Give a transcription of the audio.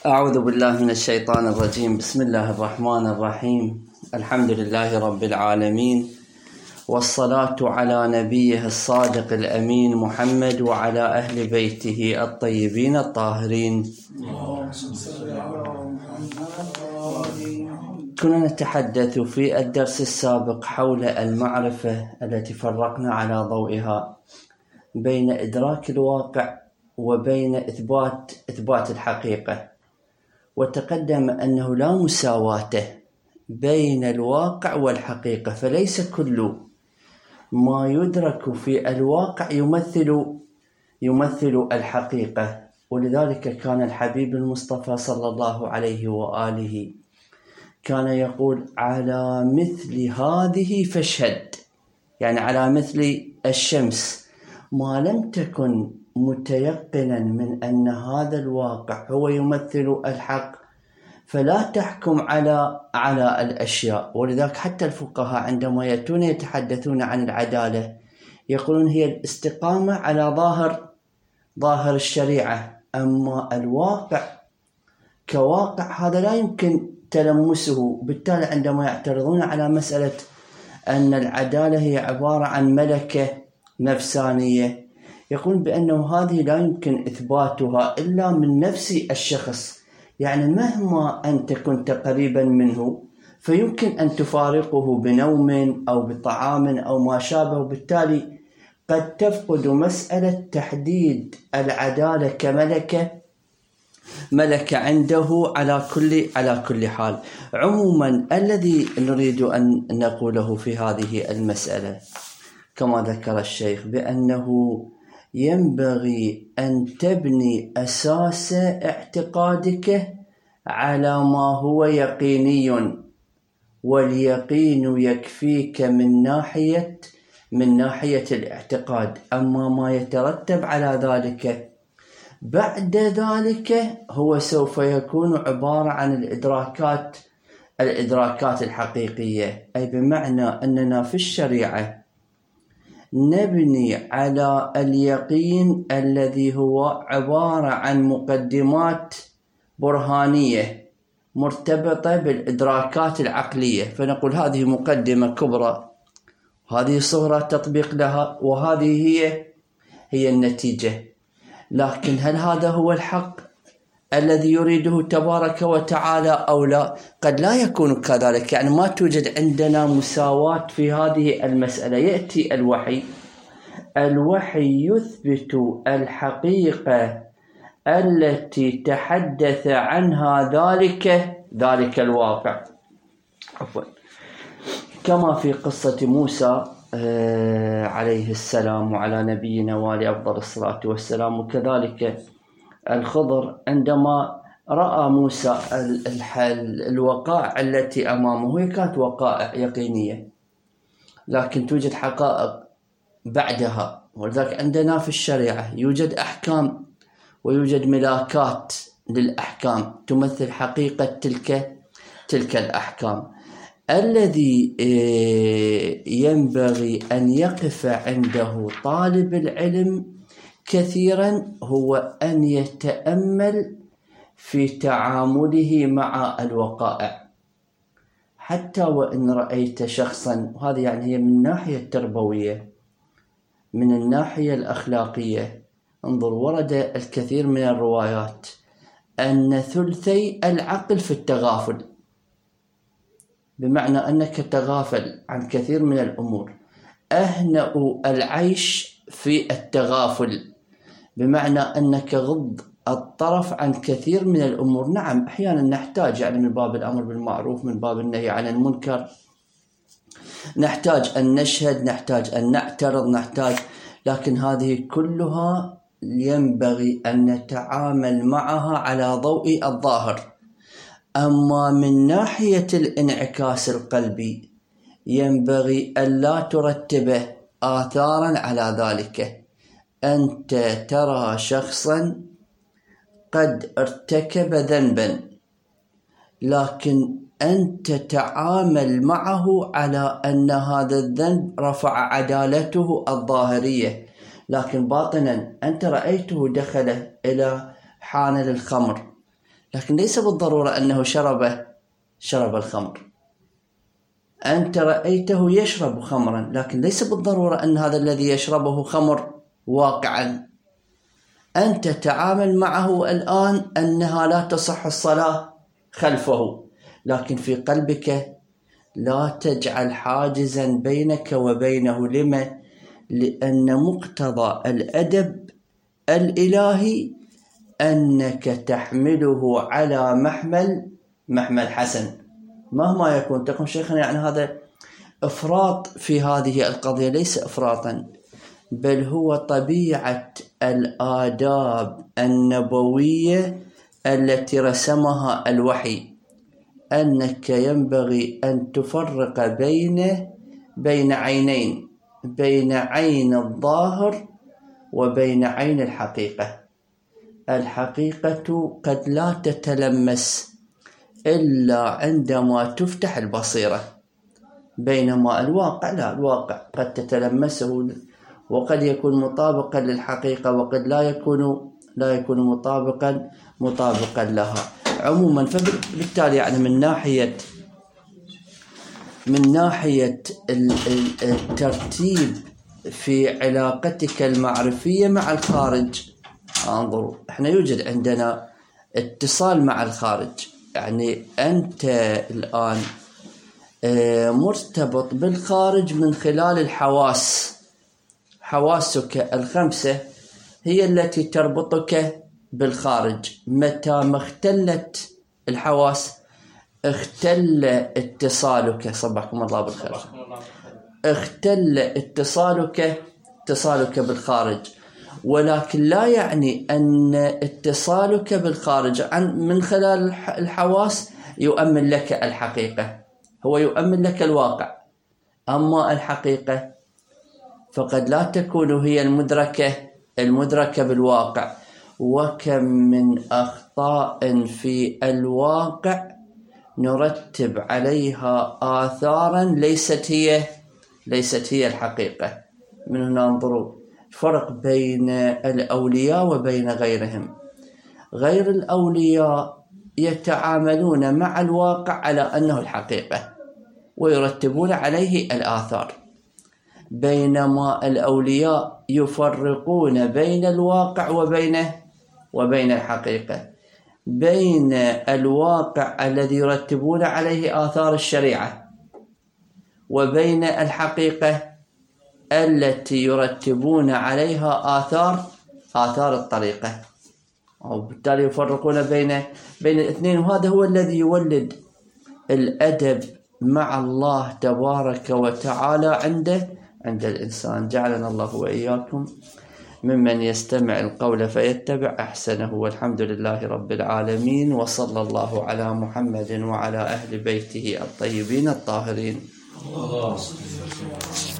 أعوذ بالله من الشيطان الرجيم. بسم الله الرحمن الرحيم. الحمد لله رب العالمين، والصلاة على نبيه الصادق الأمين محمد وعلى أهل بيته الطيبين الطاهرين. كنا نتحدث في الدرس السابق حول المعرفة التي فرقنا على ضوئها بين إدراك الواقع وبين إثبات الحقيقة، وتقدم أنه لا مساواة بين الواقع والحقيقة، فليس كل ما يدرك في الواقع يمثل الحقيقة. ولذلك كان الحبيب المصطفى صلى الله عليه وآله كان يقول: على مثل هذه فاشهد، يعني على مثل الشمس، ما لم تكن متيقنا من أن هذا الواقع هو يمثل الحق فلا تحكم على الأشياء. ولذلك حتى الفقهاء عندما يأتون يتحدثون عن العدالة يقولون هي الاستقامة على ظاهر الشريعة، أما الواقع كواقع هذا لا يمكن تلمسه. بالتالي عندما يعترضون على مسألة أن العدالة هي عبارة عن ملكة نفسانية، يقول بأنه هذه لا يمكن إثباتها إلا من نفس الشخص، يعني مهما أنت كنت قريبا منه فيمكن أن تفارقه بنوم أو بطعام أو ما شابه. بالتالي قد تفقد مسألة تحديد العدالة كملكة عنده على كل حال. عموما الذي نريد أن نقوله في هذه المسألة كما ذكر الشيخ بأنه ينبغي أن تبني أساس اعتقادك على ما هو يقيني، واليقين يكفيك من ناحية الاعتقاد. أما ما يترتب على ذلك بعد ذلك هو سوف يكون عبارة عن الإدراكات الحقيقية، أي بمعنى أننا في الشريعة نبني على اليقين الذي هو عبارة عن مقدمات برهانية مرتبطة بالإدراكات العقلية، فنقول هذه مقدمة كبرى، هذه صغرى تطبيق لها، وهذه هي النتيجة. لكن هل هذا هو الحق الذي يريده تبارك وتعالى أو لا؟ قد لا يكون كذلك، يعني ما توجد عندنا مساواة في هذه المسألة. يأتي الوحي يثبت الحقيقة التي تحدث عنها ذلك الواقع، كما في قصة موسى عليه السلام وعلى نبينا وعلى أفضل الصلاة والسلام، وكذلك الخضر عندما رأى موسى الوقائع التي أمامه، هي كانت وقائع يقينية لكن توجد حقائق بعدها. ولذلك عندنا في الشريعة يوجد أحكام ويوجد ملاكات للأحكام تمثل حقيقة تلك الأحكام. الذي ينبغي أن يقف عنده طالب العلم كثيرا هو أن يتأمل في تعامله مع الوقائع، حتى وإن رأيت شخصا، وهذا يعني هي من الناحية التربوية، من الناحية الأخلاقية. انظر، ورد الكثير من الروايات أن ثلثي العقل في التغافل، بمعنى أنك تغافل عن كثير من الأمور. أهنأ العيش في التغافل، بمعنى أنك غض الطرف عن كثير من الأمور. نعم أحيانا نحتاج، يعني من باب الأمر بالمعروف، من باب النهي عن المنكر، نحتاج أن نشهد، نحتاج أن نعترض، لكن هذه كلها ينبغي أن نتعامل معها على ضوء الظاهر. أما من ناحية الانعكاس القلبي ينبغي ألا ترتبه آثارا على ذلك. أنت ترى شخصا قد ارتكب ذنبا، لكن أنت تعامل معه على أن هذا الذنب رفع عدالته الظاهرية، لكن باطنا أنت رأيته دخل إلى حانل الخمر، لكن ليس بالضرورة أنه شرب الخمر. أنت رأيته يشرب خمرا، لكن ليس بالضرورة أن هذا الذي يشربه خمر واقعا. أنت تعامل معه الآن أنها لا تصح الصلاة خلفه، لكن في قلبك لا تجعل حاجزا بينك وبينه. لما؟ لأن مقتضى الأدب الإلهي أنك تحمله على محمل حسن مهما يكون. تقول شيخنا يعني هذا إفراط في هذه القضية. ليس إفراطا، بل هو طبيعة الآداب النبوية التي رسمها الوحي، أنك ينبغي أن تفرق بين عينين، بين عين الظاهر وبين عين الحقيقة. الحقيقة قد لا تتلمس إلا عندما تفتح البصيرة، بينما الواقع لا، الواقع قد تتلمسه وقد يكون مطابقا للحقيقة وقد لا يكون مطابقا لها. عموما فبالتالي يعني من ناحية الترتيب في علاقتك المعرفية مع الخارج، انظروا احنا يوجد عندنا اتصال مع الخارج. يعني أنت الآن مرتبط بالخارج من خلال الحواس. حواسك الخمسة هي التي تربطك بالخارج. متى ما اختلت الحواس اختل اتصالك، صبحكم الله بالخير، اختل اتصالك بالخارج. ولكن لا يعني أن اتصالك بالخارج من خلال الحواس يؤمن لك الحقيقة، هو يؤمن لك الواقع. أما الحقيقة فقد لا تكون هي المدركة بالواقع. وكم من أخطاء في الواقع نرتب عليها آثارا ليست هي الحقيقة. من هنا انظروا الفرق بين الأولياء وبين غيرهم. غير الأولياء يتعاملون مع الواقع على أنه الحقيقة ويرتبون عليه الآثار، بينما الأولياء يفرقون بين الواقع وبين الحقيقة، بين الواقع الذي يرتبون عليه آثار الشريعة وبين الحقيقة التي يرتبون عليها آثار الطريقة. وبالتالي يفرقون بين الاثنين. وهذا هو الذي يولد الأدب مع الله تبارك وتعالى عند الإنسان. جعلنا الله وإياكم ممن يستمع القول فيتبع أحسنه، والحمد لله رب العالمين، وصلى الله على محمد وعلى أهل بيته الطيبين الطاهرين.